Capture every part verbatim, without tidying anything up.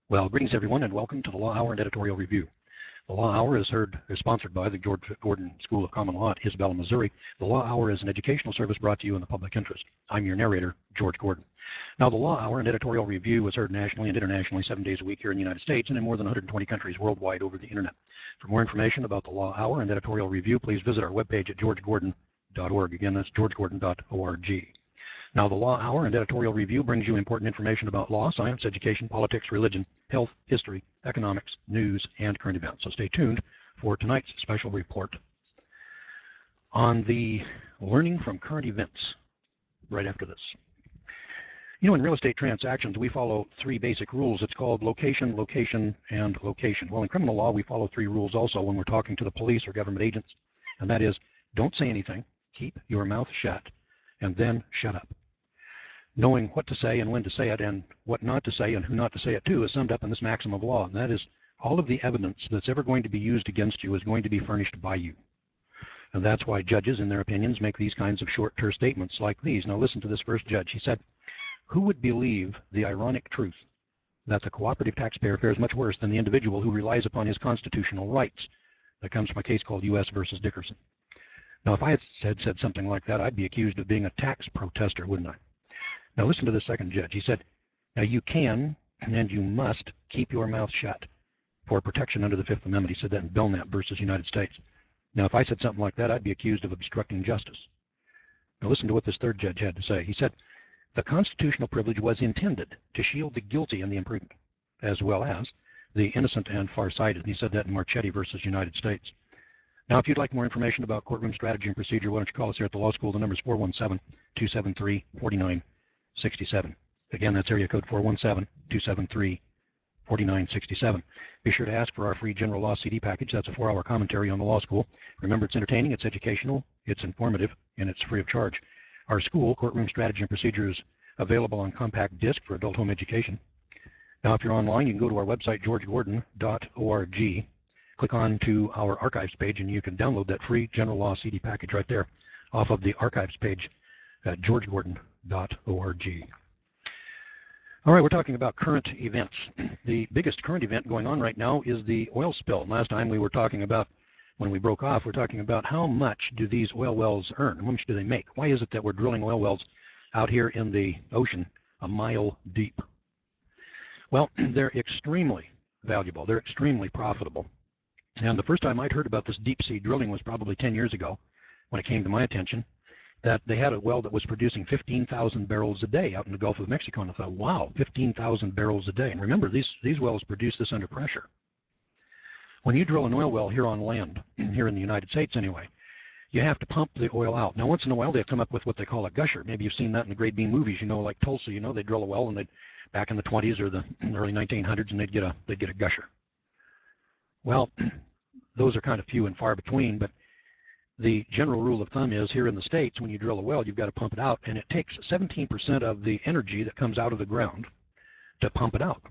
Well, greetings everyone, and welcome to the Law Hour and Editorial Review. The Law Hour is heard is sponsored by the George Gordon School of Common Law at Isabella, Missouri. The Law Hour is an educational service brought to you in the public interest. I'm your narrator, George Gordon. Now, the Law Hour and Editorial Review is heard nationally and internationally seven days a week here in the United States and in more than one hundred twenty countries worldwide over the internet. For more information about the Law Hour and Editorial Review, please visit our webpage at george gordon dot org. Again, that's george gordon dot org. Now, the Law Hour and Editorial Review brings you important information about law, science, education, politics, religion, health, history, economics, news, and current events. So stay tuned for tonight's special report on the learning from current events right after this. You know, in real estate transactions, we follow three basic rules. It's called location, location, and location. Well, in criminal law, we follow three rules also when we're talking to the police or government agents, and that is, don't say anything, keep your mouth shut, and then shut up. Knowing what to say and when to say it and what not to say and who not to say it to is summed up in this maxim of law, and that is all of the evidence that's ever going to be used against you is going to be furnished by you. And that's why judges, in their opinions, make these kinds of short, terse statements like these. Now listen to this first judge. He said, "Who would believe the ironic truth that the cooperative taxpayer fares much worse than the individual who relies upon his constitutional rights?" That comes from a case called U S versus Dickerson. Now, if I had said, said something like that, I'd be accused of being a tax protester, wouldn't I? Now listen to the second judge. He said, "Now you can and you must keep your mouth shut for protection under the Fifth Amendment." He said that in Belknap versus United States. Now if I said something like that, I'd be accused of obstructing justice. Now listen to what this third judge had to say. He said, "The constitutional privilege was intended to shield the guilty and the imprudent, as well as the innocent and farsighted." He said that in Marchetti versus United States. Now, if you'd like more information about courtroom strategy and procedure, why don't you call us here at the law school. The number is four one seven, two seven three, four nine six seven. Again, that's area code four one seven, two seven three, four nine six seven. Be sure to ask for our free general law C D package. That's a four-hour commentary on the law school. Remember, it's entertaining, it's educational, it's informative, and it's free of charge. Our school, Courtroom Strategy and Procedure, is available on compact disc for adult home education. Now, if you're online, you can go to our website, george gordon dot org. Click on to our archives page, and you can download that free general law C D package right there off of the archives page at george gordon dot org. All right, we're talking about current events. The biggest current event going on right now is the oil spill. Last time we were talking about, when we broke off, we're talking about how much do these oil wells earn? How much do they make? Why is it that we're drilling oil wells out here in the ocean a mile deep? Well, they're extremely valuable. They're extremely profitable. And the first time I'd heard about this deep sea drilling was probably ten years ago when it came to my attention, that they had a well that was producing fifteen thousand barrels a day out in the Gulf of Mexico. And I thought, wow, fifteen thousand barrels a day. And remember, these, these wells produce this under pressure. When you drill an oil well here on land, here in the United States anyway, you have to pump the oil out. Now, once in a while, they come up with what they call a gusher. Maybe you've seen that in the Great Bean movies, you know, like Tulsa, you know, they drill a well and they'd, back in the twenties or the early nineteen hundreds, and they'd get a, they'd get a gusher. Well, those are kind of few and far between, but the general rule of thumb is here in the States, when you drill a well, you've got to pump it out, and it takes seventeen percent of the energy that comes out of the ground to pump it out.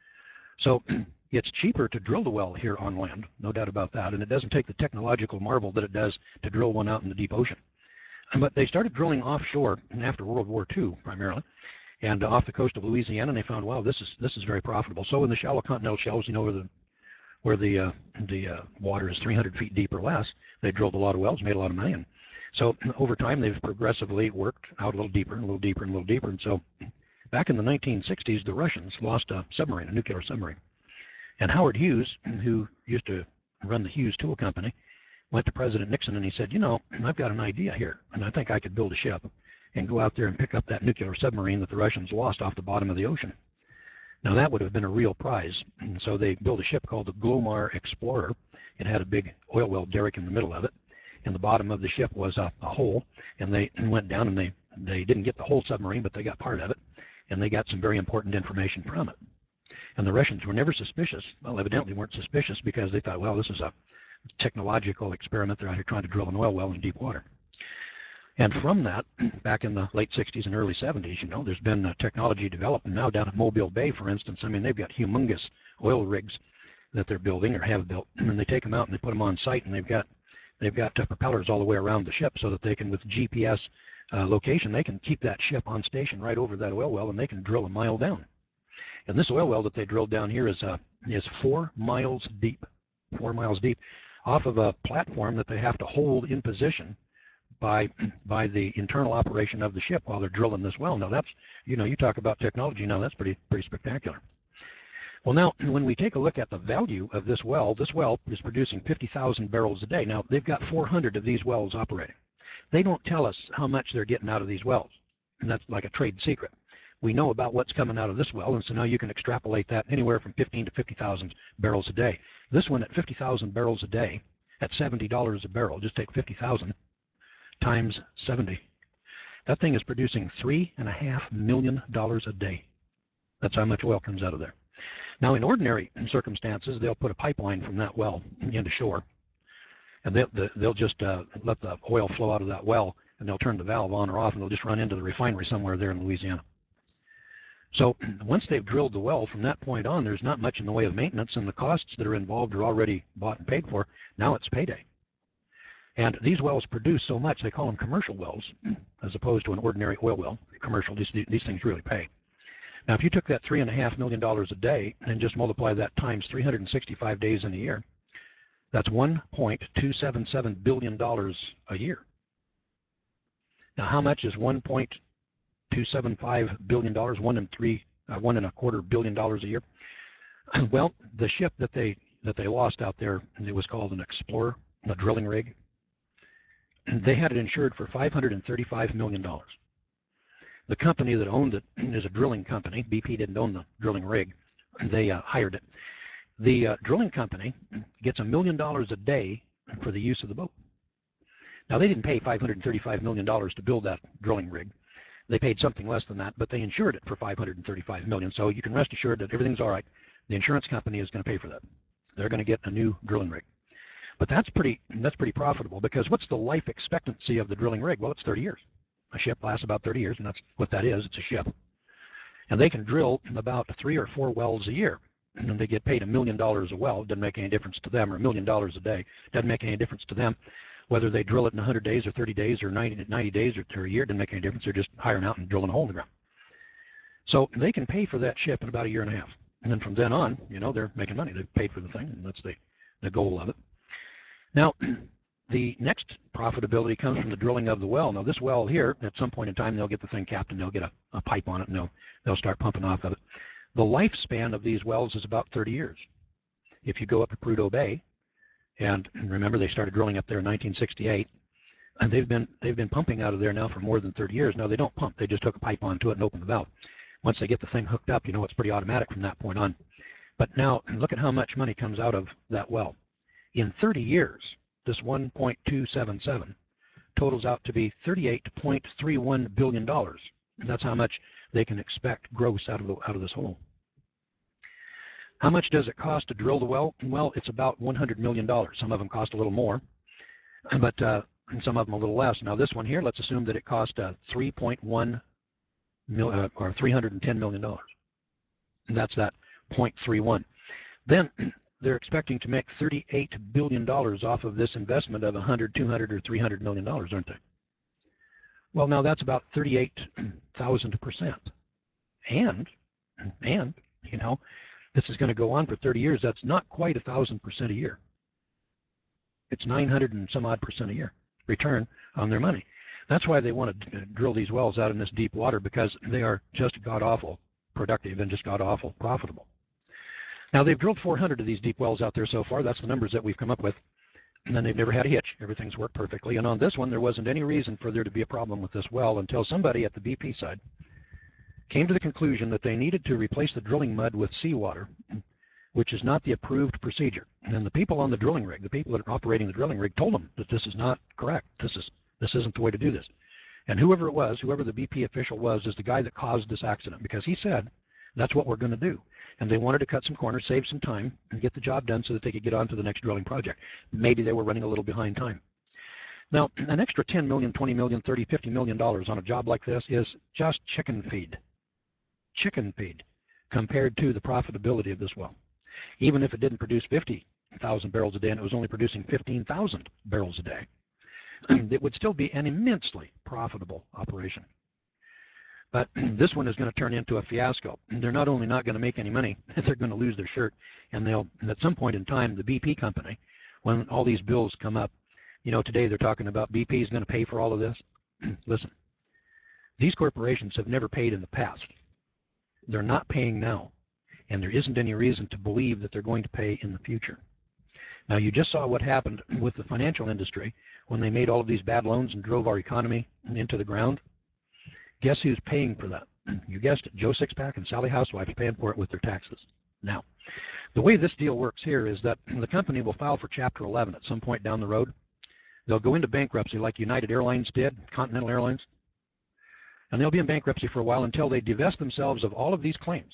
So it's cheaper to drill the well here on land, no doubt about that, and it doesn't take the technological marvel that it does to drill one out in the deep ocean. But they started drilling offshore after World War Two, primarily, and off the coast of Louisiana, and they found, wow, this is, this is very profitable. So in the shallow continental shelves, you know, where the where the, uh, the uh, water is three hundred feet deep or less, they drilled a lot of wells, made a lot of money. And so over time, they've progressively worked out a little deeper and a little deeper and a little deeper. And so back in the nineteen sixties, the Russians lost a submarine, a nuclear submarine. And Howard Hughes, who used to run the Hughes Tool Company, went to President Nixon and he said, you know, I've got an idea here, and I think I could build a ship and go out there and pick up that nuclear submarine that the Russians lost off the bottom of the ocean. Now, that would have been a real prize. And so they built a ship called the Glomar Explorer. It had a big oil well derrick in the middle of it. And the bottom of the ship was a, a hole. And they went down and they, they didn't get the whole submarine, but they got part of it. And they got some very important information from it. And the Russians were never suspicious. Well, evidently weren't suspicious because they thought, well, this is a technological experiment. They're out here trying to drill an oil well in deep water. And from that, back in the late sixties and early seventies, you know, there's been uh, technology developed. And now down at Mobile Bay, for instance, I mean, they've got humongous oil rigs that they're building or have built. And they take them out and they put them on site, and they've got, they've got uh, propellers all the way around the ship so that they can, with G P S uh, location, they can keep that ship on station right over that oil well, and they can drill a mile down. And this oil well that they drilled down here is uh, is four miles deep, four miles deep, off of a platform that they have to hold in position by by the internal operation of the ship while they're drilling this well. Now that's, you know, you talk about technology. Now that's pretty pretty spectacular. Well, now when we take a look at the value of this well, this well is producing fifty thousand barrels a day. Now they've got four hundred of these wells operating. They don't tell us how much they're getting out of these wells, and that's like a trade secret. We know about what's coming out of this well, and so now you can extrapolate that anywhere from fifteen to fifty thousand barrels a day. This one at fifty thousand barrels a day at seventy dollars a barrel, just take fifty thousand times seventy. That thing is producing three and a half million dollars a day. That's how much oil comes out of there. Now, in ordinary circumstances, they'll put a pipeline from that well into shore, and they'll, they'll just uh, let the oil flow out of that well, and they'll turn the valve on or off, and they'll just run into the refinery somewhere there in Louisiana. So once they've drilled the well, from that point on, there's not much in the way of maintenance, and the costs that are involved are already bought and paid for. Now it's payday. And these wells produce so much, they call them commercial wells, as opposed to an ordinary oil well. Commercial, these, these things really pay. Now, if you took that three and a half million dollars a day and just multiply that times three hundred sixty-five days in a year, that's one point two seven seven billion dollars a year. Now, how much is one point two seven five billion dollars? One and three, uh, one and a quarter billion dollars a year. Well, the ship that they that they lost out there, it was called an Explorer, a drilling rig. They had it insured for five hundred thirty-five million dollars. The company that owned it is a drilling company. B P didn't own the drilling rig. They uh, hired it. The uh, drilling company gets a million dollars a day for the use of the boat. Now, they didn't pay five hundred thirty-five million dollars to build that drilling rig. They paid something less than that, but they insured it for five hundred thirty-five million dollars. So you can rest assured that everything's all right. The insurance company is going to pay for that. They're going to get a new drilling rig. But that's pretty, that's pretty profitable, because what's the life expectancy of the drilling rig? Well, it's thirty years. A ship lasts about thirty years, and that's what that is. It's a ship. And they can drill about three or four wells a year, and they get paid a million dollars a well. It doesn't make any difference to them, or a million dollars a day. It doesn't make any difference to them whether they drill it in one hundred days or thirty days or ninety, ninety days or, or a year. It doesn't make any difference. They're just hiring out and drilling a hole in the ground. So they can pay for that ship in about a year and a half. And then from then on, you know, they're making money. They've paid for the thing, and that's the, the goal of it. Now, the next profitability comes from the drilling of the well. Now, this well here, at some point in time, they'll get the thing capped, and they'll get a, a pipe on it, and they'll, they'll start pumping off of it. The lifespan of these wells is about thirty years. If you go up to Prudhoe Bay, and remember they started drilling up there in nineteen sixty-eight, and they've been, they've been pumping out of there now for more than thirty years. Now, they don't pump. They just hook a pipe onto it and open the valve. Once they get the thing hooked up, you know, it's pretty automatic from that point on. But now, look at how much money comes out of that well. In thirty years, this one point two seven seven totals out to be thirty-eight point three one billion dollars. And that's how much they can expect gross out of, the, out of this hole. How much does it cost to drill the well? Well, it's about one hundred million dollars. Some of them cost a little more, but uh, some of them a little less. Now, this one here, let's assume that it cost uh, three point one mil, uh, or three hundred ten million dollars. And that's that zero point three one. Then they're expecting to make thirty-eight billion dollars off of this investment of one hundred, two hundred, or three hundred million dollars, aren't they? Well, now that's about thirty-eight thousand percent. And, and, you know, this is going to go on for thirty years. That's not quite one thousand percent a year. It's nine hundred and some odd percent a year return on their money. That's why they want to drill these wells out in this deep water, because they are just god-awful productive and just god-awful profitable. Now, they've drilled four hundred of these deep wells out there so far. That's the numbers that we've come up with. And then they've never had a hitch. Everything's worked perfectly. And on this one, there wasn't any reason for there to be a problem with this well until somebody at the B P side came to the conclusion that they needed to replace the drilling mud with seawater, which is not the approved procedure. And the people on the drilling rig, the people that are operating the drilling rig, told them that this is not correct. This is this isn't the way to do this. And whoever it was, whoever the B P official was, is the guy that caused this accident, because he said, that's what we're going to do. And they wanted to cut some corners, save some time, and get the job done so that they could get on to the next drilling project. Maybe they were running a little behind time. Now, an extra ten million, twenty million, thirty, fifty million dollars on a job like this is just chicken feed. Chicken feed compared to the profitability of this well. Even if it didn't produce fifty thousand barrels a day and it was only producing fifteen thousand barrels a day, it would still be an immensely profitable operation. But this one is going to turn into a fiasco. They're not only not going to make any money, they're going to lose their shirt. And they'll, at some point in time, the B P company, when all these bills come up, you know, today they're talking about B P is going to pay for all of this. Listen, these corporations have never paid in the past. They're not paying now. And there isn't any reason to believe that they're going to pay in the future. Now, you just saw what happened with the financial industry when they made all of these bad loans and drove our economy into the ground. Guess who's paying for that? You guessed it, Joe Sixpack and Sally Housewife are paying for it with their taxes. Now, the way this deal works here is that the company will file for Chapter eleven at some point down the road. They'll go into bankruptcy like United Airlines did, Continental Airlines, and they'll be in bankruptcy for a while until they divest themselves of all of these claims.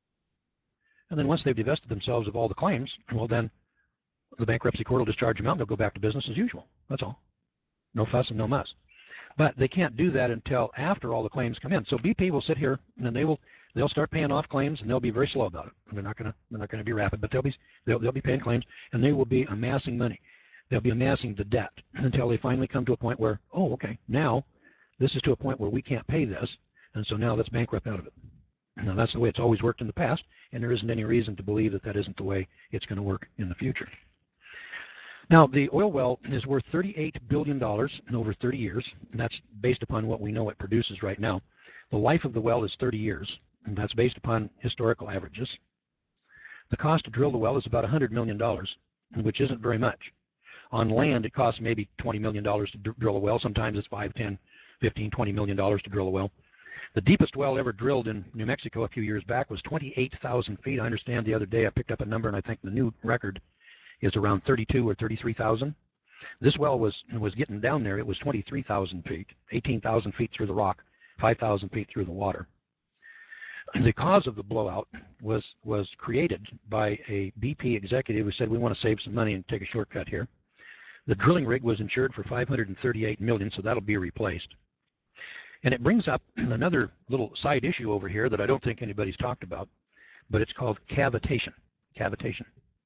And then once they've divested themselves of all the claims, well then the bankruptcy court will discharge them out and they'll go back to business as usual. That's all. No fuss and no muss. But they can't do that until after all the claims come in. So B P will sit here and they will they'll start paying off claims and they'll be very slow about it. They're not gonna they're not gonna be rapid, but they'll be they'll they'll be paying claims and they will be amassing money. They'll be amassing the debt until they finally come to a point where, oh, okay, now this is to a point where we can't pay this, and so now let's bankrupt out of it. Now that's the way it's always worked in the past, and there isn't any reason to believe that that isn't the way it's going to work in the future. Now, the oil well is worth thirty-eight billion dollars in over thirty years, and that's based upon what we know it produces right now. The life of the well is thirty years, and that's based upon historical averages. The cost to drill the well is about one hundred million dollars, which isn't very much. On land, it costs maybe twenty million dollars to drill a well. Sometimes it's five, ten, fifteen, twenty million dollars to drill a well. The deepest well ever drilled in New Mexico a few years back was twenty-eight thousand feet. I understand the other day I picked up a number, and I think the new record is around thirty-two or thirty-three thousand. This well was was getting down there. It was twenty-three thousand feet, eighteen thousand feet through the rock, five thousand feet through the water. The cause of the blowout was was created by a B P executive who said, we want to save some money and take a shortcut here. The drilling rig was insured for five hundred thirty-eight million dollars, so that'll be replaced. And it brings up another little side issue over here that I don't think anybody's talked about, but it's called cavitation. Cavitation.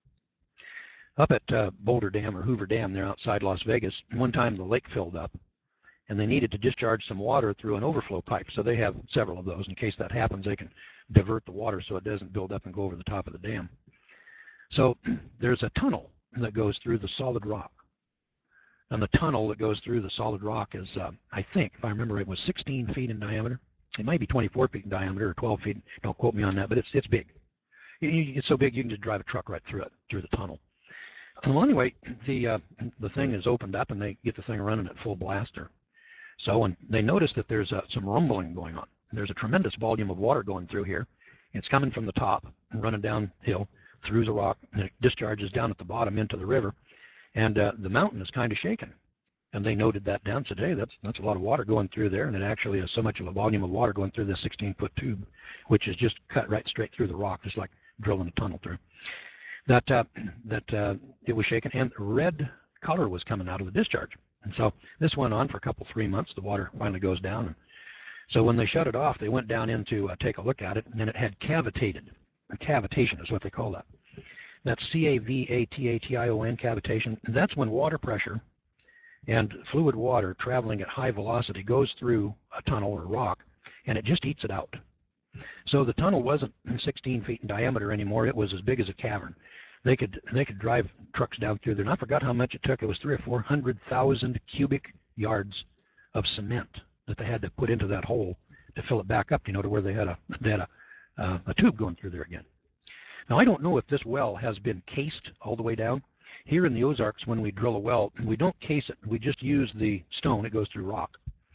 Up at uh, Boulder Dam or Hoover Dam there outside Las Vegas, one time the lake filled up, and they needed to discharge some water through an overflow pipe. So they have several of those. In case that happens, they can divert the water so it doesn't build up and go over the top of the dam. So there's a tunnel that goes through the solid rock. And the tunnel that goes through the solid rock is, uh, I think, if I remember, it was sixteen feet in diameter. It might be twenty-four feet in diameter or twelve feet. Don't quote me on that, but it's it's big. It's so big you can just drive a truck right through it, through the tunnel. Well, anyway, the uh, the thing is opened up and they get the thing running at full blast. Or so, and they notice that there's uh, some rumbling going on. There's a tremendous volume of water going through here. It's coming from the top and running downhill through the rock, and it discharges down at the bottom into the river. And uh, the mountain is kind of shaken. And they noted that down, said, hey, that's, that's a lot of water going through there, and it actually is so much of a volume of water going through this sixteen-foot tube, which is just cut right straight through the rock, just like drilling a tunnel through. That, uh, that uh, it was shaken, and red color was coming out of the discharge. And so this went on for a couple, three months. The water finally goes down. And so when they shut it off, they went down in to uh, take a look at it, and then it had cavitated. Cavitation is what they call that. That's C A V A T A T I O N, cavitation. That's when water pressure and fluid water traveling at high velocity goes through a tunnel or rock, and it just eats it out. So the tunnel wasn't sixteen feet in diameter anymore. It was as big as a cavern. They could they could drive trucks down through there. And I forgot how much it took. It was three or four hundred thousand cubic yards of cement that they had to put into that hole to fill it back up. You know, to where they had a they had a, uh, a tube going through there again. Now, I don't know if this well has been cased all the way down. Here in the Ozarks, when we drill a well, we don't case it. We just use the stone. It goes through rock.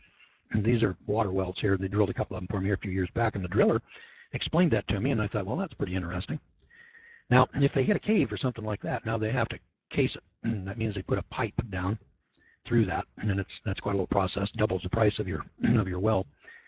And these are water wells here. They drilled a couple of them for me here a few years back, and the driller explained that to me, and I thought, well, that's pretty interesting. Now, if they hit a cave or something like that, now they have to case it. And that means they put a pipe down through that, and then it's that's quite a little process, doubles the price of your of your well.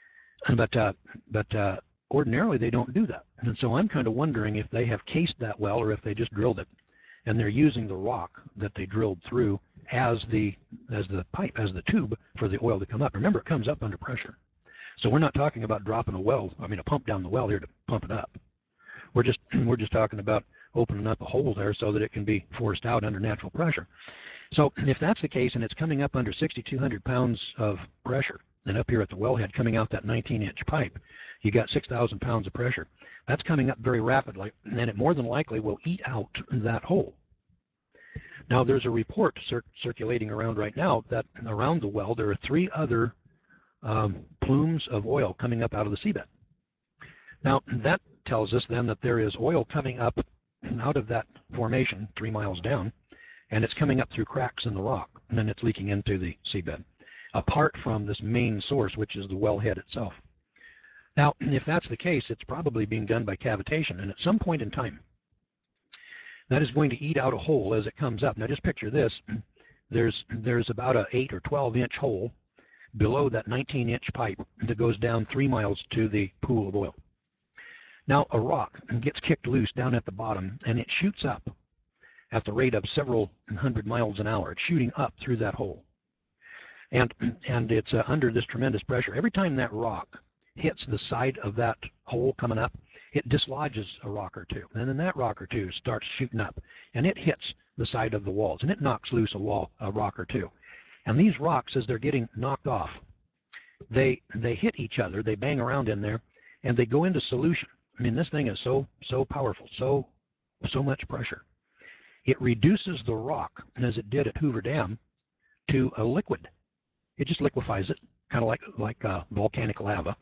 But uh, but uh, ordinarily, they don't do that. And so I'm kind of wondering if they have cased that well or if they just drilled it. And they're using the rock that they drilled through as the as the pipe, as the tube for the oil to come up. Remember, it comes up under pressure. So we're not talking about dropping a well, I mean a pump down the well here to pump it up. We're just we're just talking about opening up a hole there so that it can be forced out under natural pressure. So if that's the case and it's coming up under sixty-two hundred pounds of pressure, And up here at the wellhead, coming out that nineteen inch pipe, you got six thousand pounds of pressure. That's coming up very rapidly, and it more than likely will eat out that hole. Now, there's a report cir circulating around right now that around the well there are three other um, plumes of oil coming up out of the seabed. Now, that tells us then that there is oil coming up out of that formation three miles down, and it's coming up through cracks in the rock, and then it's leaking into the seabed, apart from this main source, which is the wellhead itself. Now, if that's the case, it's probably being done by cavitation, and at some point in time, that is going to eat out a hole as it comes up. Now, just picture this. There's, there's about an eight or twelve inch hole below that nineteen inch pipe that goes down three miles to the pool of oil. Now, a rock gets kicked loose down at the bottom, and it shoots up at the rate of several hundred miles an hour. It's shooting up through that hole. And, and it's uh, under this tremendous pressure. Every time that rock hits the side of that hole coming up, it dislodges a rock or two. And then that rock or two starts shooting up, and it hits the side of the walls, and it knocks loose a, wall, a rock or two. And these rocks, as they're getting knocked off, they, they hit each other, they bang around in there, and they go into solution. I mean, this thing is so, so powerful, so, so much pressure. It reduces the rock, as it did at Hoover Dam, to a liquid. It just liquefies it, kind of like, like uh, volcanic lava.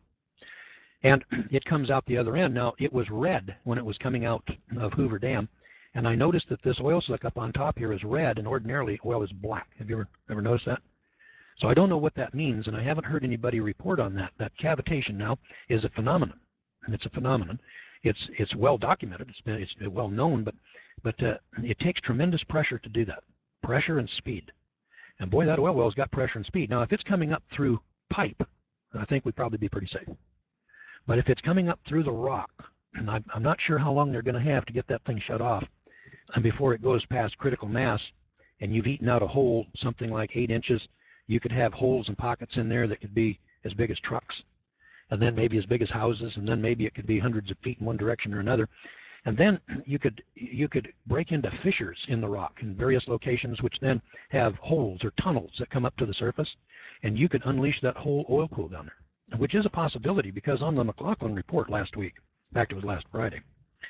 And it comes out the other end. Now, it was red when it was coming out of Hoover Dam, and I noticed that this oil slick up on top here is red, and ordinarily oil is black. Have you ever, ever noticed that? So I don't know what that means, and I haven't heard anybody report on that. That cavitation now is a phenomenon, and it's a phenomenon. It's, it's well documented. It's, been, it's well known, but, but uh, it takes tremendous pressure to do that, pressure and speed. And boy, that oil well's got pressure and speed. Now, if it's coming up through pipe, I think we'd probably be pretty safe. But if it's coming up through the rock, and I'm, I'm not sure how long they're going to have to get that thing shut off and before it goes past critical mass, and you've eaten out a hole something like eight inches, you could have holes and pockets in there that could be as big as trucks, and then maybe as big as houses, and then maybe it could be hundreds of feet in one direction or another. And then you could, you could break into fissures in the rock in various locations, which then have holes or tunnels that come up to the surface, and you could unleash that whole oil pool down there, which is a possibility, because on the McLaughlin report last week, in fact it was last Friday,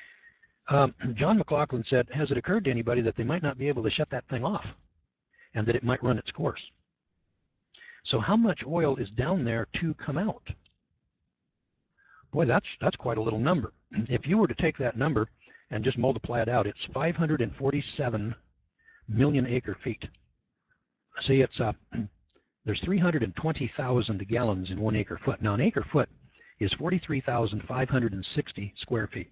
um, John McLaughlin said, has it occurred to anybody that they might not be able to shut that thing off and that it might run its course? So how much oil is down there to come out? Boy, that's, that's quite a little number. If you were to take that number and just multiply it out, it's five hundred forty-seven million acre feet. See, it's uh, there's three hundred twenty thousand gallons in one acre foot. Now, an acre foot is forty-three thousand five hundred sixty square feet.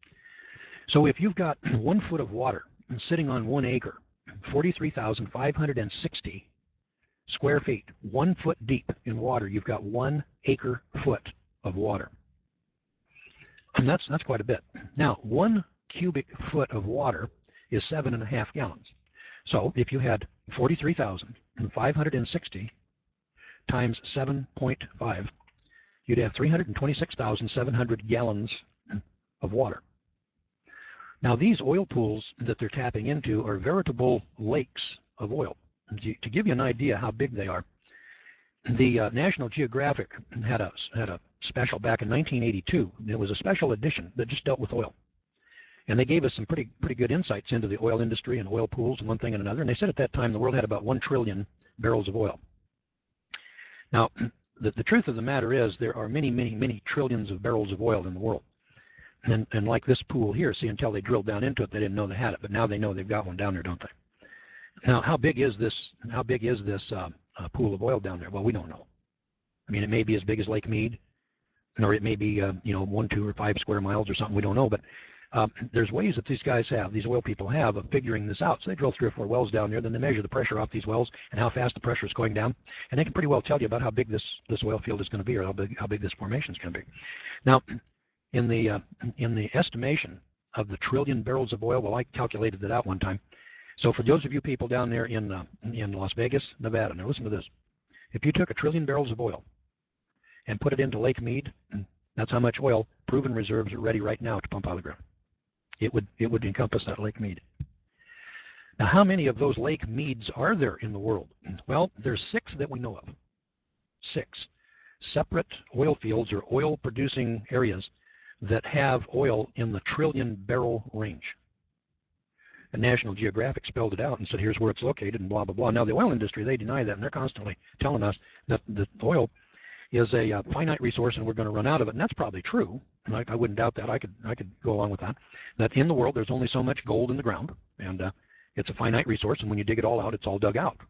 So if you've got one foot of water sitting on one acre, forty-three thousand five hundred sixty square feet, one foot deep in water, you've got one acre foot of water. And that's, that's quite a bit. Now, one cubic foot of water is seven and a half gallons. So if you had forty-three thousand five hundred sixty times seven point five, you'd have three hundred twenty-six thousand seven hundred gallons of water. Now, these oil pools that they're tapping into are veritable lakes of oil. To give you an idea how big they are, the uh, National Geographic had a, had a special back in nineteen eighty-two. It was a special edition that just dealt with oil. And they gave us some pretty, pretty good insights into the oil industry and oil pools and one thing and another. And they said at that time the world had about one trillion barrels of oil. Now, the, the truth of the matter is there are many, many, many trillions of barrels of oil in the world. And, and like this pool here, see, until they drilled down into it, they didn't know they had it. But now they know they've got one down there, don't they? Now, how big is this, how big is this uh, uh, pool of oil down there? Well, we don't know. I mean, it may be as big as Lake Mead, or it may be, uh, you know, one, two, or five square miles or something. We don't know. But um, there's ways that these guys have, these oil people have, of figuring this out. So they drill three or four wells down there, then they measure the pressure off these wells and how fast the pressure is going down. And they can pretty well tell you about how big this, this oil field is going to be, or how big, how big this formation is going to be. Now, in the, uh, in the estimation of the trillion barrels of oil, well, I calculated that out one time. So for those of you people down there in, uh, in Las Vegas, Nevada, now listen to this. If you took a trillion barrels of oil and put it into Lake Mead, that's how much oil proven reserves are ready right now to pump out of the ground. It would, it would encompass that Lake Mead. Now, how many of those Lake Meads are there in the world? Well, there's six that we know of. Six. separate oil fields or oil producing areas that have oil in the trillion barrel range. And National Geographic spelled it out and said, here's where it's located and blah, blah, blah. Now, the oil industry, they deny that, and they're constantly telling us that the oil is a uh, finite resource and we're going to run out of it. And that's probably true. And I, I wouldn't doubt that. I could, I could go along with that. That in the world, there's only so much gold in the ground, and uh, it's a finite resource, and when you dig it all out, it's all dug out.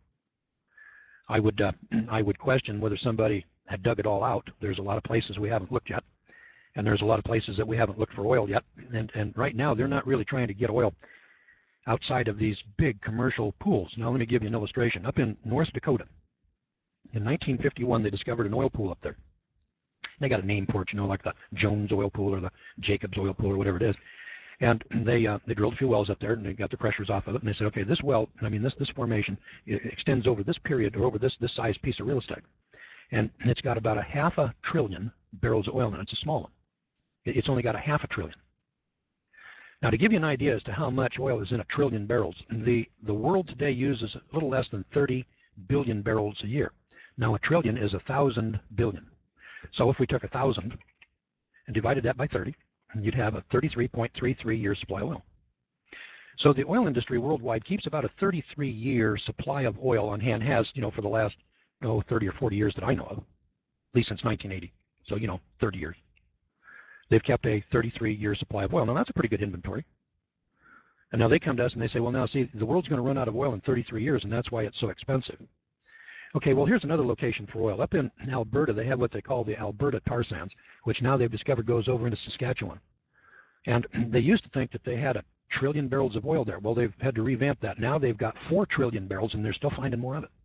I would, uh, I would question whether somebody had dug it all out. There's a lot of places we haven't looked yet, and there's a lot of places that we haven't looked for oil yet. And, and right now, they're not really trying to get oil outside of these big commercial pools. Now, let me give you an illustration. Up in North Dakota, in nineteen fifty-one, they discovered an oil pool up there. They got a name for it, you know, like the Jones oil pool or the Jacobs oil pool or whatever it is. And they uh, they drilled a few wells up there, and they got the pressures off of it, and they said, okay, this well, I mean, this this formation extends over this period or over this this size piece of real estate, and it's got about a half a trillion barrels of oil in it. It's a small one. It's only got a half a trillion. Now, to give you an idea as to how much oil is in a trillion barrels, the the world today uses a little less than thirty billion barrels a year. Now, a trillion is a thousand billion. So if we took a thousand and divided that by thirty, you'd have a thirty-three point three three year supply of oil. So the oil industry worldwide keeps about a thirty-three year supply of oil on hand, has, you know, for the last, oh, thirty or forty years that I know of, at least since nineteen eighty. So, you know, thirty years. They've kept a thirty-three year supply of oil. Now, that's a pretty good inventory. And now they come to us and they say, well, now, see, the world's going to run out of oil in thirty-three years, and that's why it's so expensive. Okay, well, here's another location for oil. Up in Alberta, they have what they call the Alberta tar sands, which now they've discovered goes over into Saskatchewan. And they used to think that they had a trillion barrels of oil there. Well, they've had to revamp that. Now they've got four trillion barrels, and they're still finding more of it.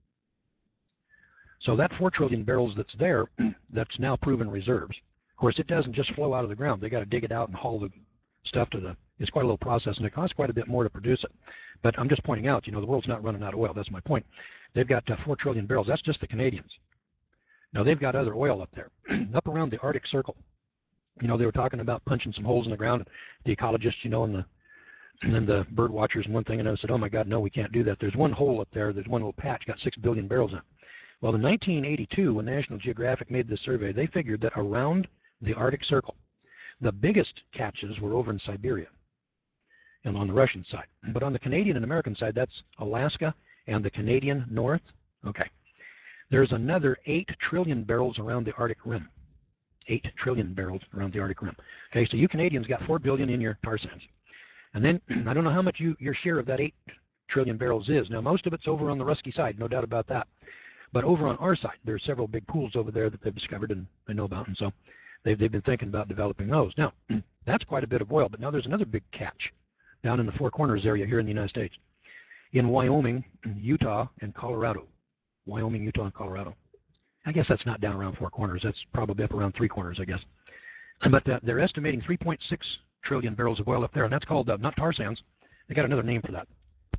So that four trillion barrels that's there, that's now proven reserves. Of course, it doesn't just flow out of the ground. They got to dig it out and haul the stuff to the, it's quite a little process, and it costs quite a bit more to produce it. But I'm just pointing out, you know, the world's not running out of oil. That's my point. They've got uh, four trillion barrels. That's just the Canadians. Now, they've got other oil up there, up around the Arctic Circle. You know, they were talking about punching some holes in the ground. The ecologists, you know, and the and then the bird watchers and one thing, and I said, oh my God, no, we can't do that. There's one hole up there. There's one little patch, got six billion barrels in it. Well, in nineteen eighty-two, when National Geographic made this survey, they figured that around the Arctic Circle, the biggest catches were over in Siberia and on the Russian side. But on the Canadian and American side, that's Alaska and the Canadian North. Okay. There's another eight trillion barrels around the Arctic Rim. eight trillion barrels around the Arctic Rim. Okay, so you Canadians got four billion in your tar sands. And then, I don't know how much you, your share of that eight trillion barrels is. Now, most of it's over on the Rusky side, no doubt about that. But over on our side, there are several big pools over there that they've discovered and I know about, and so they've, they've been thinking about developing those. Now, that's quite a bit of oil, but now there's another big catch down in the Four Corners area here in the United States, in Wyoming, Utah, and Colorado. Wyoming, Utah, and Colorado. I guess that's not down around Four Corners. That's probably up around Three Corners, I guess. But uh, they're estimating three point six trillion barrels of oil up there, and that's called, uh, not tar sands. They got another name for that.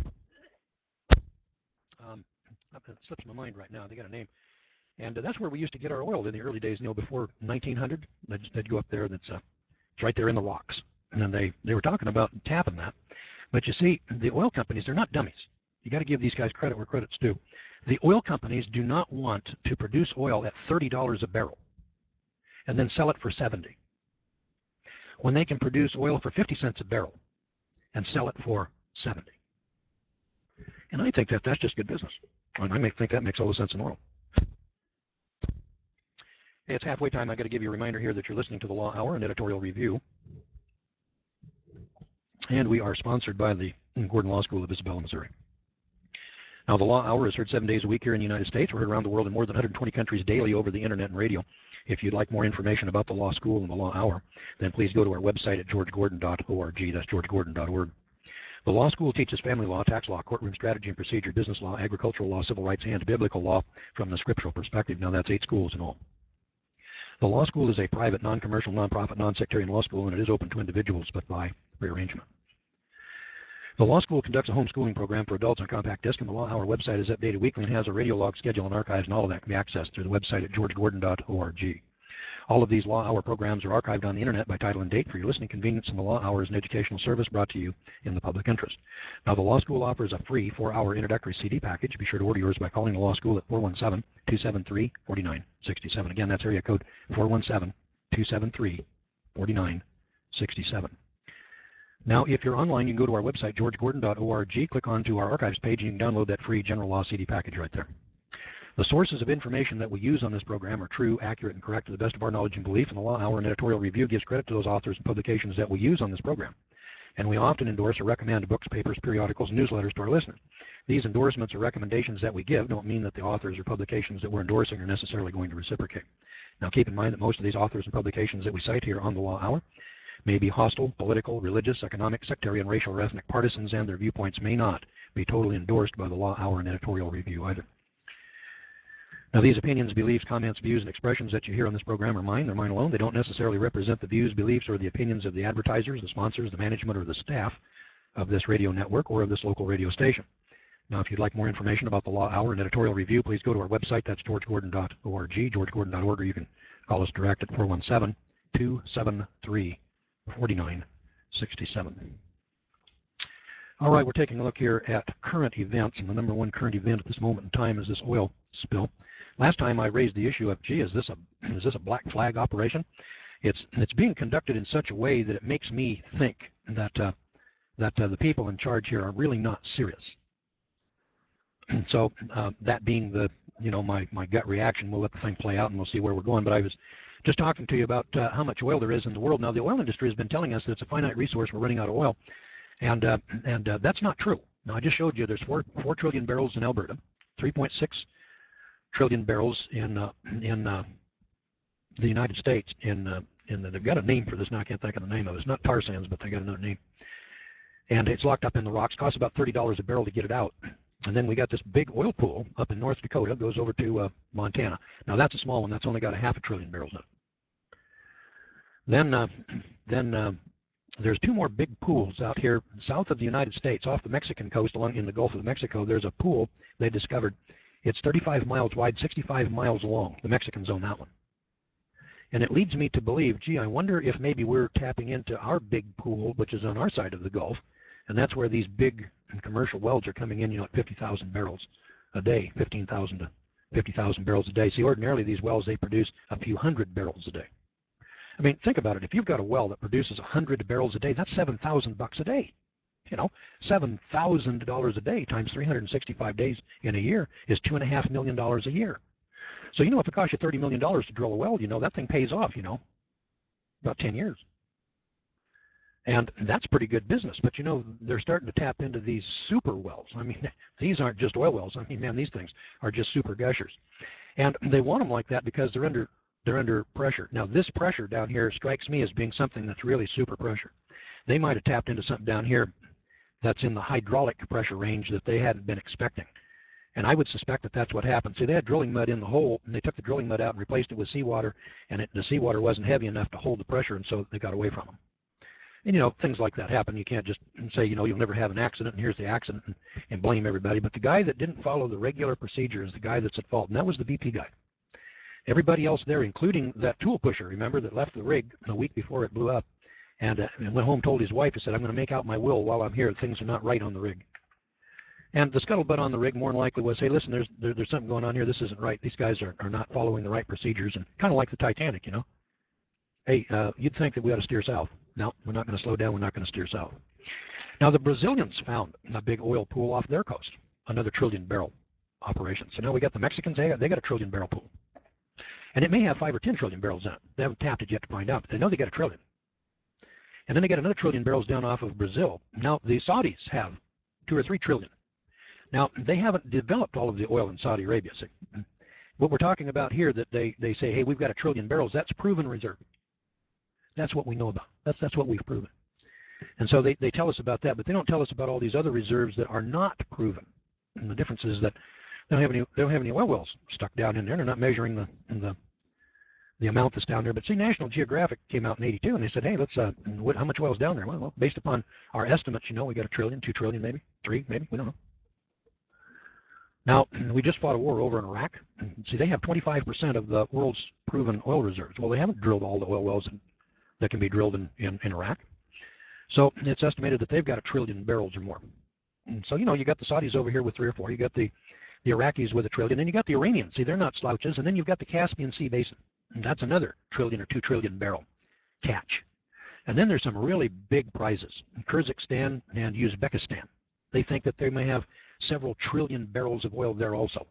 Um, it slips my mind right now. They got a name. And uh, that's where we used to get our oil in the early days, you know, before nineteen hundred. They'd, they'd go up there, and it's, uh, it's right there in the rocks. And then they, they were talking about tapping that. But you see, the oil companies, they're not dummies. You got to give these guys credit where credit's due. The oil companies do not want to produce oil at thirty dollars a barrel and then sell it for seventy, when they can produce oil for fifty cents a barrel and sell it for seventy. And I think that that's just good business. And I may think that makes all the sense in the world. Hey, it's halfway time. I've got to give you a reminder here that you're listening to the Law Hour and Editorial Review. And we are sponsored by the Gordon Law School of Isabella, Missouri. Now, the Law Hour is heard seven days a week here in the United States. We're heard around the world in more than one hundred twenty countries daily over the internet and radio. If you'd like more information about the Law School and the Law Hour, then please go to our website at george gordon dot org. That's george gordon dot org. The Law School teaches family law, tax law, courtroom strategy and procedure, business law, agricultural law, civil rights, and biblical law from the scriptural perspective. Now, that's eight schools in all. The Law School is a private, non-commercial, non-profit, non-sectarian law school, and it is open to individuals, but by prearrangement. The Law School conducts a homeschooling program for adults on compact disc, and the Law Hour website is updated weekly and has a radio log schedule and archives, and all of that can be accessed through the website at george gordon dot org. All of these Law Hour programs are archived on the internet by title and date for your listening convenience, and the Law Hour is an educational service brought to you in the public interest. Now, the Law School offers a free four-hour introductory C D package. Be sure to order yours by calling the Law School at four one seven, two seven three, four nine six seven. Again, that's area code four one seven, two seven three, four nine six seven. Now, if you're online, you can go to our website, george gordon dot org, click onto our archives page, and you can download that free general law C D package right there. The sources of information that we use on this program are true, accurate, and correct to the best of our knowledge and belief, and the Law Hour and Editorial Review gives credit to those authors and publications that we use on this program. And we often endorse or recommend books, papers, periodicals, and newsletters to our listeners. These endorsements or recommendations that we give don't mean that the authors or publications that we're endorsing are necessarily going to reciprocate. Now, keep in mind that most of these authors and publications that we cite here on the Law Hour may be hostile, political, religious, economic, sectarian, racial, or ethnic partisans, and their viewpoints may not be totally endorsed by the Law Hour and Editorial Review either. Now, these opinions, beliefs, comments, views, and expressions that you hear on this program are mine. They're mine alone. They don't necessarily represent the views, beliefs, or the opinions of the advertisers, the sponsors, the management, or the staff of this radio network or of this local radio station. Now, if you'd like more information about the Law Hour and Editorial Review, please go to our website. That's george gordon dot org, george gordon dot org, or you can call us direct at four one seven, two seven three, four nine six seven. All right, we're taking a look here at current events, and the number one current event at this moment in time is this oil spill. Last time I raised the issue of, gee, is this a is this a black flag operation? It's it's being conducted in such a way that it makes me think that uh, that uh, the people in charge here are really not serious. So uh, that being the you know my my gut reaction, we'll let the thing play out and we'll see where we're going. But I was just talking to you about uh, how much oil there is in the world. Now, the oil industry has been telling us that it's a finite resource. We're running out of oil, and uh, and uh, that's not true. Now, I just showed you there's four four trillion barrels in Alberta, three point six trillion barrels in uh, in uh, the United States. In uh, in the, they've got a name for this now. I can't think of the name of it. It's not tar sands, but they got another name. And it's locked up in the rocks. Costs about thirty dollars a barrel to get it out. And then we got this big oil pool up in North Dakota, goes over to uh, Montana. Now that's a small one. That's only got a half a trillion barrels in it. Then uh, then uh, there's two more big pools out here south of the United States, off the Mexican coast, along in the Gulf of Mexico. There's a pool they discovered. It's thirty-five miles wide, sixty-five miles long. The Mexicans own that one. And it leads me to believe, gee, I wonder if maybe we're tapping into our big pool, which is on our side of the Gulf, and that's where these big commercial wells are coming in, you know, at fifty thousand barrels a day, fifteen thousand to fifty thousand barrels a day. See, ordinarily these wells, they produce a few hundred barrels a day. I mean, think about it. If you've got a well that produces one hundred barrels a day, that's seven thousand bucks a day. You know, seven thousand dollars a day times three hundred sixty-five days in a year is two point five million dollars a year. So, you know, if it costs you thirty million dollars to drill a well, you know, that thing pays off, you know, about ten years. And that's pretty good business. But, you know, they're starting to tap into these super wells. I mean, these aren't just oil wells. I mean, man, these things are just super gushers. And they want them like that because they're under, they're under pressure. Now, this pressure down here strikes me as being something that's really super pressure. They might have tapped into something down here that's in the hydraulic pressure range that they hadn't been expecting. And I would suspect that that's what happened. See, they had drilling mud in the hole, and they took the drilling mud out and replaced it with seawater, and it, the seawater wasn't heavy enough to hold the pressure, and so they got away from them. And, you know, things like that happen. You can't just say, you know, you'll never have an accident, and here's the accident, and, and blame everybody. But the guy that didn't follow the regular procedure is the guy that's at fault, and that was the B P guy. Everybody else there, including that tool pusher, remember, that left the rig a week before it blew up, and, uh, and went home, told his wife, he said, I'm going to make out my will while I'm here. Things are not right on the rig. And the scuttlebutt on the rig more than likely was, hey, listen, there's there, there's something going on here. This isn't right. These guys are, are not following the right procedures. And kind of like the Titanic, you know. Hey, uh, you'd think that we ought to steer south. No, we're not going to slow down. We're not going to steer south. Now, the Brazilians found a big oil pool off their coast, another trillion barrel operation. So now we got the Mexicans. They got, they got a trillion barrel pool. And it may have five or ten trillion barrels in it. They haven't tapped it yet to find out, but they know they got a trillion. And then they got another trillion barrels down off of Brazil. Now, the Saudis have two or three trillion. Now, they haven't developed all of the oil in Saudi Arabia. So what we're talking about here, that they, they say, hey, we've got a trillion barrels, that's proven reserve. That's what we know about. That's, that's what we've proven. And so they, they tell us about that, but they don't tell us about all these other reserves that are not proven. And the difference is that they don't have any, they don't have any oil wells stuck down in there. They're not measuring the, the, the amount that's down there. But see, National Geographic came out in eighty-two, and they said, hey, let's, uh, what, how much oil's down there? Well, well, based upon our estimates, you know, we got a trillion, two trillion maybe, three maybe, we don't know. Now, we just fought a war over in Iraq. See, they have twenty-five percent of the world's proven oil reserves. Well, they haven't drilled all the oil wells that can be drilled in, in, in Iraq. So it's estimated that they've got a trillion barrels or more. And so, you know, you got the Saudis over here with three or four. You got the, the Iraqis with a trillion. And you got the Iranians. See, they're not slouches. And then you've got the Caspian Sea Basin. And that's another trillion or two trillion barrel catch. And then there's some really big prizes. Kyrgyzstan and Uzbekistan. They think that they may have several trillion barrels of oil there also.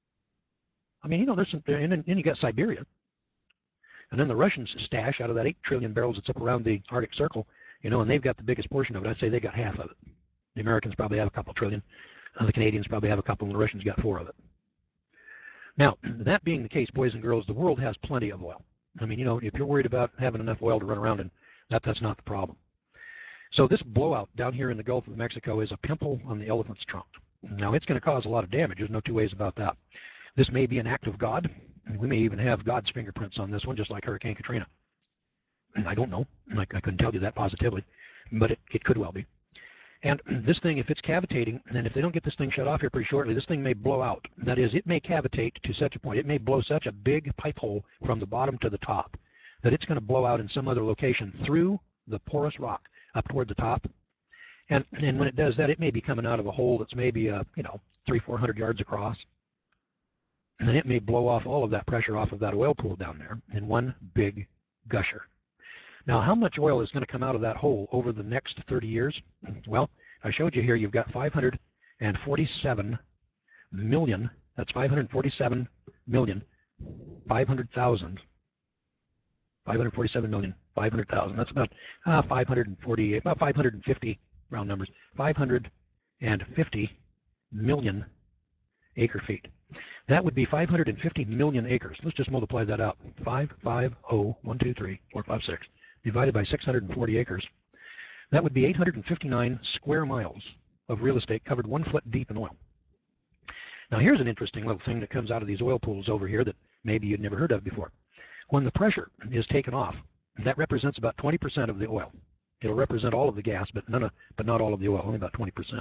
I mean, you know, there's some, and then, then you got Siberia. And then the Russians stash out of that eight trillion barrels that's up around the Arctic Circle, you know, and they've got the biggest portion of it. I'd say they got half of it. The Americans probably have a couple trillion. Uh, the Canadians probably have a couple, and the Russians got four of it. Now, that being the case, boys and girls, the world has plenty of oil. I mean, you know, if you're worried about having enough oil to run around in, that, that's not the problem. So this blowout down here in the Gulf of Mexico is a pimple on the elephant's trunk. Now, it's going to cause a lot of damage. There's no two ways about that. This may be an act of God. We may even have God's fingerprints on this one, just like Hurricane Katrina. I don't know. I, I couldn't tell you that positively, but it, it could well be. And this thing, if it's cavitating, and if they don't get this thing shut off here pretty shortly, this thing may blow out. That is, it may cavitate to such a point, it may blow such a big pipe hole from the bottom to the top that it's going to blow out in some other location through the porous rock up toward the top. And, and when it does that, it may be coming out of a hole that's maybe, uh, you know, three, four hundred yards across. And then it may blow off all of that pressure off of that oil pool down there in one big gusher. Now, how much oil is going to come out of that hole over the next thirty years? Well, I showed you here you've got five hundred forty-seven million, that's five hundred forty-seven million, five hundred thousand, five hundred forty-seven million, five hundred thousand, that's about uh, five hundred forty, about five hundred fifty, round numbers, five hundred fifty million acre feet. That would be five hundred fifty million acres. Let's just multiply that out. five, five, zero, one, two, three, four, five, six. Divided by six hundred forty acres, that would be eight hundred fifty-nine square miles of real estate covered one foot deep in oil. Now here's an interesting little thing that comes out of these oil pools over here that maybe you'd never heard of before. When the pressure is taken off, that represents about twenty percent of the oil. It'll represent all of the gas, but none of, but not all of the oil, only about twenty percent.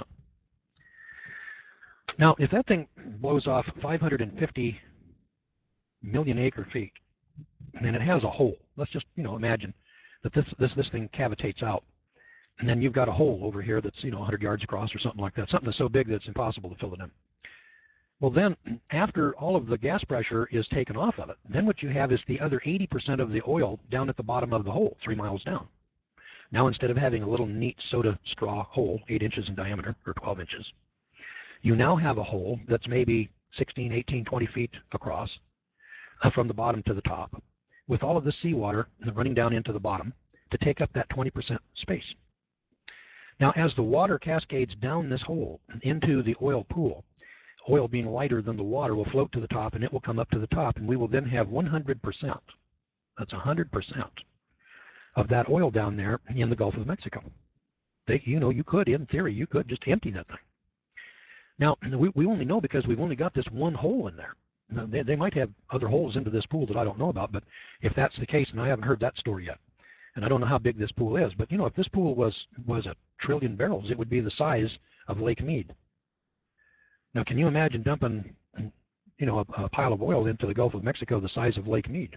Now, if that thing blows off five hundred fifty million acre feet, and it has a hole, let's just, you know, imagine that this, this, this thing cavitates out. And then you've got a hole over here that's, you know, one hundred yards across or something like that, something that's so big that it's impossible to fill it in. Well, then, after all of the gas pressure is taken off of it, then what you have is the other eighty percent of the oil down at the bottom of the hole, three miles down. Now, instead of having a little neat soda straw hole, eight inches in diameter, or twelve inches, you now have a hole that's maybe sixteen, eighteen, twenty feet across uh, from the bottom to the top, with all of the seawater running down into the bottom to take up that twenty percent space. Now, as the water cascades down this hole into the oil pool, oil being lighter than the water will float to the top, and it will come up to the top, and we will then have one hundred percent, that's one hundred percent of that oil down there in the Gulf of Mexico. They, you know, you could, in theory, you could just empty that thing. Now, we, we only know because we've only got this one hole in there. Now, they, they might have other holes into this pool that I don't know about, but if that's the case, and I haven't heard that story yet, and I don't know how big this pool is, but, you know, if this pool was, was a trillion barrels, it would be the size of Lake Mead. Now, can you imagine dumping, you know, a, a pile of oil into the Gulf of Mexico the size of Lake Mead?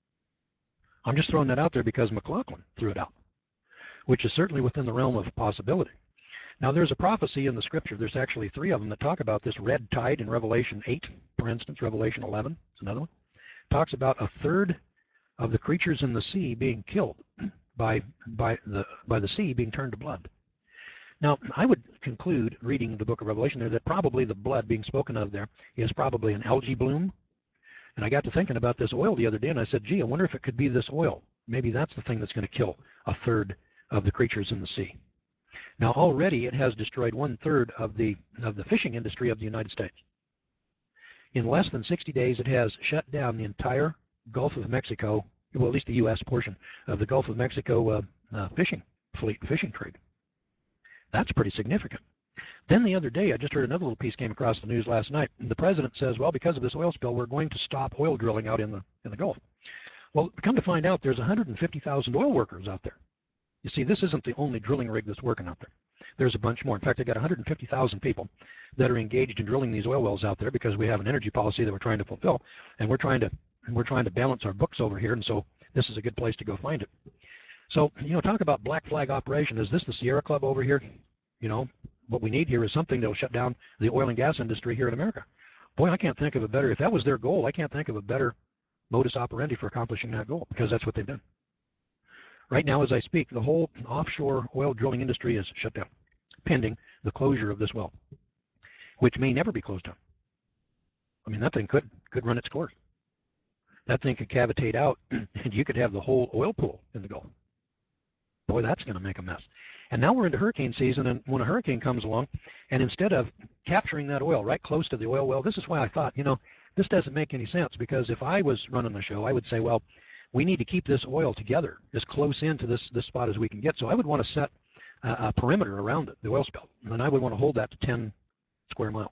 I'm just throwing that out there because McLaughlin threw it out, which is certainly within the realm of possibility. Now, there's a prophecy in the scripture. There's actually three of them that talk about this red tide in Revelation eight, for instance. Revelation eleven is another one. Talks about a third of the creatures in the sea being killed by, by, the, by the sea being turned to blood. Now, I would conclude, reading the book of Revelation there, that probably the blood being spoken of there is probably an algae bloom. And I got to thinking about this oil the other day, and I said, gee, I wonder if it could be this oil. Maybe that's the thing that's going to kill a third of the creatures in the sea. Now, already it has destroyed one-third of the, of the fishing industry of the United States. In less than sixty days, it has shut down the entire Gulf of Mexico, well, at least the U S portion of the Gulf of Mexico uh, uh, fishing fleet, fishing trade. That's pretty significant. Then the other day, I just heard another little piece came across the news last night. The president says, well, because of this oil spill, we're going to stop oil drilling out in the, in the Gulf. Well, come to find out, there's one hundred fifty thousand oil workers out there. You see, this isn't the only drilling rig that's working out there. there's a bunch more. In fact, they got one hundred fifty thousand people that are engaged in drilling these oil wells out there because we have an energy policy that we're trying to fulfill, and we're trying to we're trying to balance our books over here, and so this is a good place to go find it. So, you know, talk about black flag operation. Is this the Sierra Club over here? You know, what we need here is something that will shut down the oil and gas industry here in America. Boy, I can't think of a better, if that was their goal, I can't think of a better modus operandi for accomplishing that goal, because that's what they've done. Right now, as I speak, the whole offshore oil drilling industry is shut down, pending the closure of this well, which may never be closed down. I mean, that thing could, could run its course. That thing could cavitate out, and you could have the whole oil pool in the Gulf. Boy, that's going to make a mess. And now we're into hurricane season, and when a hurricane comes along, and instead of capturing that oil right close to the oil well, this is why I thought, you know, this doesn't make any sense, because if I was running the show, I would say, well, we need to keep this oil together as close into this, this spot as we can get. So I would want to set a, a perimeter around it, the oil spill, and I would want to hold that to ten square miles.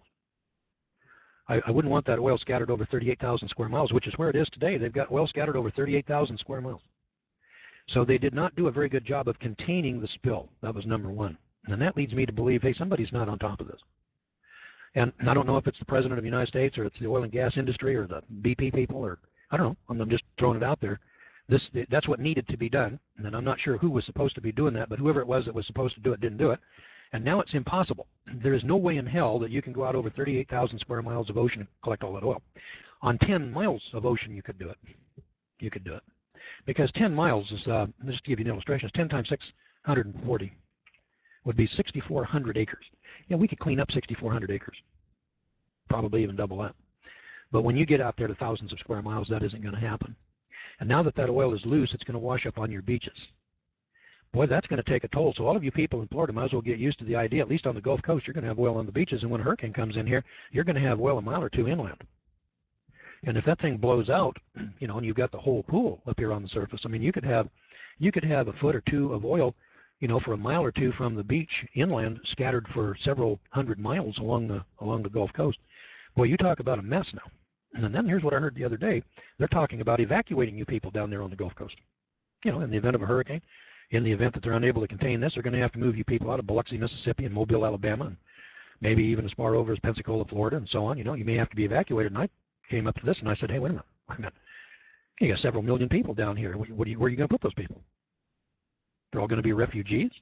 I, I wouldn't want that oil scattered over thirty-eight thousand square miles, which is where it is today. They've got oil scattered over thirty-eight thousand square miles. So they did not do a very good job of containing the spill. That was number one. And that leads me to believe, hey, somebody's not on top of this. And I don't know if it's the President of the United States, or it's the oil and gas industry, or the B P people, or I don't know. I'm just throwing it out there. This, that's what needed to be done. And I'm not sure who was supposed to be doing that, but whoever it was that was supposed to do it didn't do it. And now it's impossible. There is no way in hell that you can go out over thirty-eight thousand square miles of ocean and collect all that oil. On ten miles of ocean, you could do it. You could do it. Because ten miles is, uh, just to give you an illustration, it's ten times six hundred forty would be six thousand four hundred acres. Yeah, we could clean up six thousand four hundred acres, probably even double that. But when you get out there to thousands of square miles, that isn't going to happen. And now that that oil is loose, it's going to wash up on your beaches. Boy, that's going to take a toll. So all of you people in Florida might as well get used to the idea, at least on the Gulf Coast, you're going to have oil on the beaches, and when a hurricane comes in here, you're going to have oil a mile or two inland. And if that thing blows out, you know, and you've got the whole pool up here on the surface, I mean, you could have, you could have a foot or two of oil, you know, for a mile or two from the beach inland, scattered for several hundred miles along the along the Gulf Coast. Boy, you talk about a mess now. And then here's what I heard the other day: they're talking about evacuating you people down there on the Gulf Coast. You know, in the event of a hurricane, in the event that they're unable to contain this, they're going to have to move you people out of Biloxi, Mississippi, and Mobile, Alabama, and maybe even as far over as Pensacola, Florida, and so on. You know, you may have to be evacuated. And I came up to this and I said, hey, wait a minute, wait a minute. You got several million people down here. What, what are you, where are you going to put those people? They're all going to be refugees?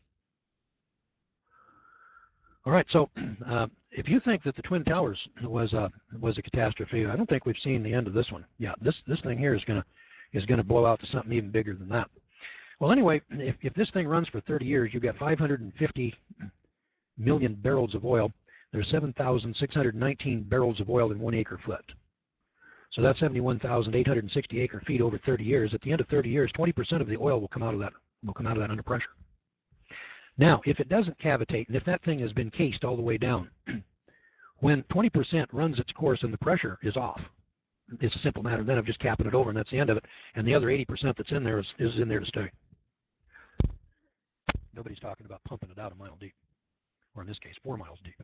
All right, so uh, if you think that the Twin Towers was a, was a catastrophe, I don't think we've seen the end of this one. Yeah, this, this thing here is going to is going to blow out to something even bigger than that. Well, anyway, if, if this thing runs for thirty years, you've got five hundred fifty million barrels of oil. There's seven thousand six hundred nineteen barrels of oil in one acre foot. So that's seventy-one thousand eight hundred sixty acre feet over thirty years. At the end of thirty years, twenty percent of the oil will come out of that will come out of that under pressure. Now, if it doesn't cavitate, and if that thing has been cased all the way down, when twenty percent runs its course and the pressure is off, it's a simple matter then of just capping it over, and that's the end of it. And the other eighty percent that's in there is, is in there to stay. Nobody's talking about pumping it out a mile deep, or in this case, four miles deep.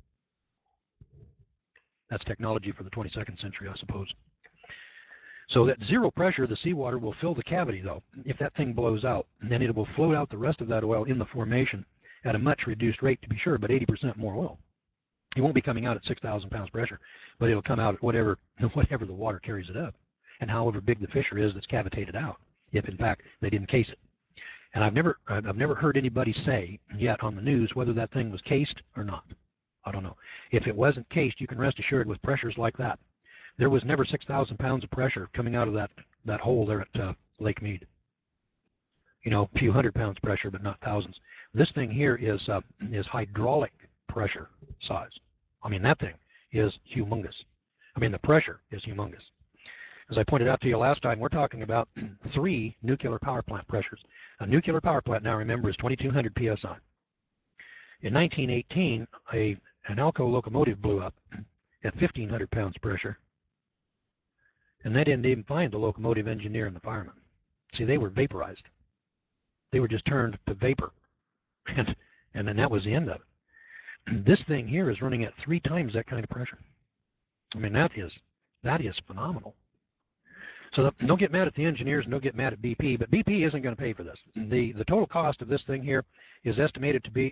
That's technology for the twenty-second century, I suppose. So at zero pressure, the seawater will fill the cavity, though. If that thing blows out, then it will float out the rest of that oil in the formation at a much reduced rate, to be sure, but eighty percent more oil. It won't be coming out at six thousand pounds pressure, but it'll come out at whatever, whatever the water carries it up, and however big the fissure is that's cavitated out, if in fact they didn't case it. And I've never, I've never heard anybody say yet on the news whether that thing was cased or not. I don't know. If it wasn't cased, you can rest assured with pressures like that, there was never six thousand pounds of pressure coming out of that, that hole there at uh, Lake Mead. You know, a few hundred pounds pressure, but not thousands. This thing here is, uh, is hydraulic pressure size. I mean, that thing is humongous. I mean, the pressure is humongous. As I pointed out to you last time, we're talking about three nuclear power plant pressures. A nuclear power plant, now remember, is twenty-two hundred P S I. In nineteen eighteen, a, an Alco locomotive blew up at fifteen hundred pounds pressure, and they didn't even find the locomotive engineer and the fireman. See, they were vaporized. They were just turned to vapor, and, and then that was the end of it. This thing here is running at three times that kind of pressure. I mean, that is, that is phenomenal. So don't get mad at the engineers and don't get mad at B P, but B P isn't going to pay for this. The, the total cost of this thing here is estimated to be at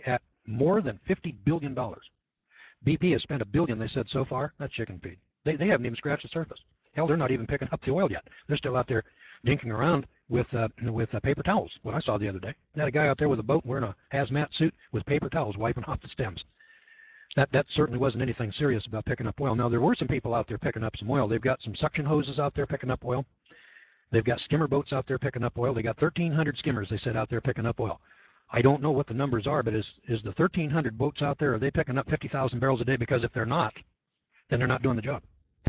More than fifty billion dollars. B P has spent a billion, they said, so far. That's chicken feed. They, they haven't even scratched the surface. Hell, they're not even picking up the oil yet. They're still out there dinking around with uh, with uh, paper towels. What I saw the other day. They had a guy out there with a boat wearing a hazmat suit with paper towels wiping off the stems. That, that certainly wasn't anything serious about picking up oil. Now, there were some people out there picking up some oil. They've got some suction hoses out there picking up oil. They've got skimmer boats out there picking up oil. They got thirteen hundred skimmers, they said, out there picking up oil. I don't know what the numbers are, but is, is the thirteen hundred boats out there, are they picking up fifty thousand barrels a day? Because if they're not, then they're not doing the job.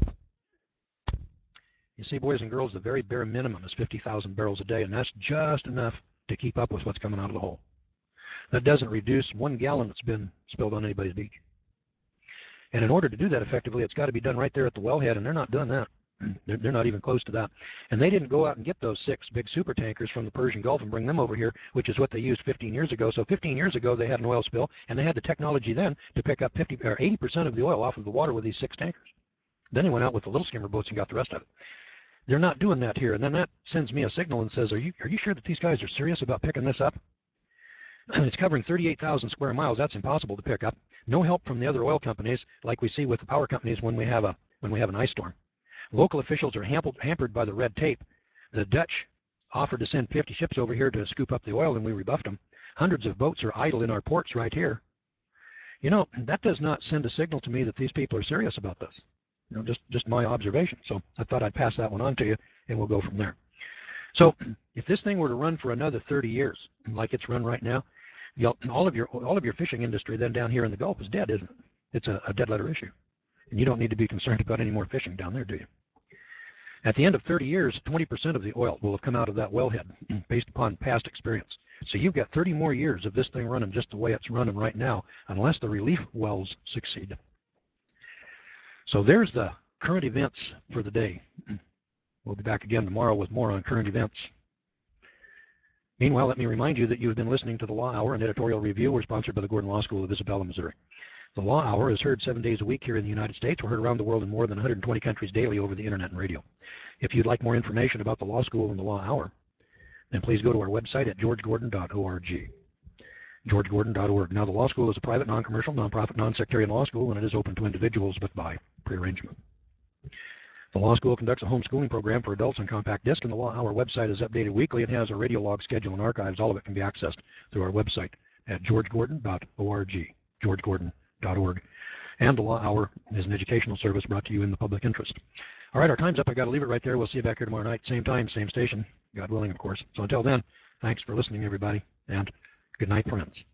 You see, boys and girls, the very bare minimum is fifty thousand barrels a day, and that's just enough to keep up with what's coming out of the hole. That doesn't reduce one gallon that's been spilled on anybody's beach. And in order to do that effectively, it's got to be done right there at the wellhead, and they're not doing that. They're, they're not even close to that. And they didn't go out and get those six big super tankers from the Persian Gulf and bring them over here, which is what they used fifteen years ago. So fifteen years ago, they had an oil spill, and they had the technology then to pick up fifty or eighty percent of the oil off of the water with these six tankers. Then they went out with the little skimmer boats and got the rest of it. They're not doing that here. And then that sends me a signal and says, are you, are you sure that these guys are serious about picking this up? It's covering thirty-eight thousand square miles. That's impossible to pick up. No help from the other oil companies, like we see with the power companies when we have a when we have an ice storm. Local officials are hampered, hampered by the red tape. The Dutch offered to send fifty ships over here to scoop up the oil, and we rebuffed them. Hundreds of boats are idle in our ports right here. You know, that does not send a signal to me that these people are serious about this. You know, just just my observation. So I thought I'd pass that one on to you, and we'll go from there. So if this thing were to run for another thirty years, like it's run right now, you'll, all of your all of your fishing industry then down here in the Gulf is dead, isn't it? It's a, a dead letter issue. And you don't need to be concerned about any more fishing down there, do you? At the end of thirty years, twenty percent of the oil will have come out of that wellhead based upon past experience. So you've got thirty more years of this thing running just the way it's running right now, unless the relief wells succeed. So there's the current events for the day. We'll be back again tomorrow with more on current events. Meanwhile, let me remind you that you have been listening to the Law Hour, an editorial review. We're sponsored by the Gordon Law School of Isabella, Missouri. The Law Hour is heard seven days a week here in the United States. We're heard around the world in more than one hundred twenty countries daily over the internet and radio. If you'd like more information about the Law School and the Law Hour, then please go to our website at george gordon dot org. george gordon dot org. Now, the Law School is a private, non-commercial, non-profit, non-sectarian law school, and it is open to individuals, but by prearrangement. The Law School conducts a homeschooling program for adults on compact disc, and the Law Hour website is updated weekly and has a radio log schedule and archives. All of it can be accessed through our website at george gordon dot org. george gordon dot org. And the Law Hour is an educational service brought to you in the public interest. All right, our time's up. I've got to leave it right there. We'll see you back here tomorrow night. Same time, same station. God willing, of course. So until then, thanks for listening, everybody, and good night, friends.